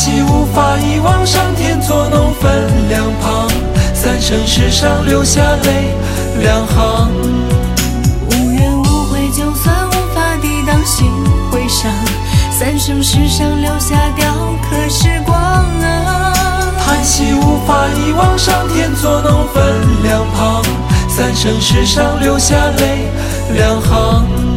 惜无法遗忘上天作弄分两旁，三生石上留下泪两行。 无怨无悔，就算无法抵挡心会伤，三生石上留下雕刻时光啊。 叹息无法遗忘上天作弄分两旁，三生石上留下泪两行。